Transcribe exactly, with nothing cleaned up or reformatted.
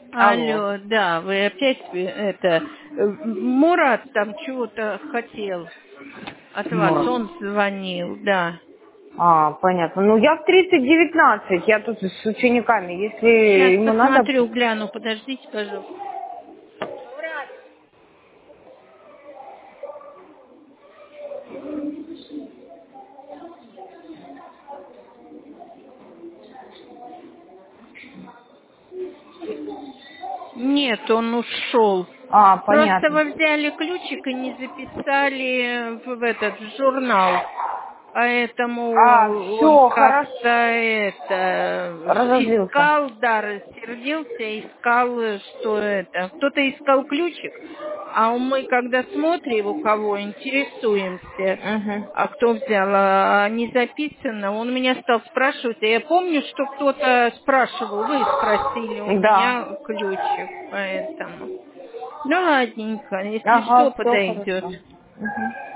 Алло. Алло, да, вы опять э, это... э, Мурат там чего-то хотел от вас, Мурат. он звонил, да. А, понятно. Ну, я в тридцать девятнадцать, я тут с учениками. Если Сейчас ему надо... посмотрю, гляну, подождите, пожалуйста. Нет, он ушел. А, Просто понятно. вы взяли ключик и не записали в в этот в журнал. Поэтому А, он все, как-то хорошо. это Разозлился. искал, да, рассердился, искал, что это. Кто-то искал ключик, а мы, когда смотрим, у кого интересуемся, Угу. а кто взял, а не записано, он меня стал спрашивать. И я помню, что кто-то спрашивал, вы спросили у Да. меня ключик, поэтому. Ну, ладненько, если Ага, что, все подойдет. хорошо. Угу.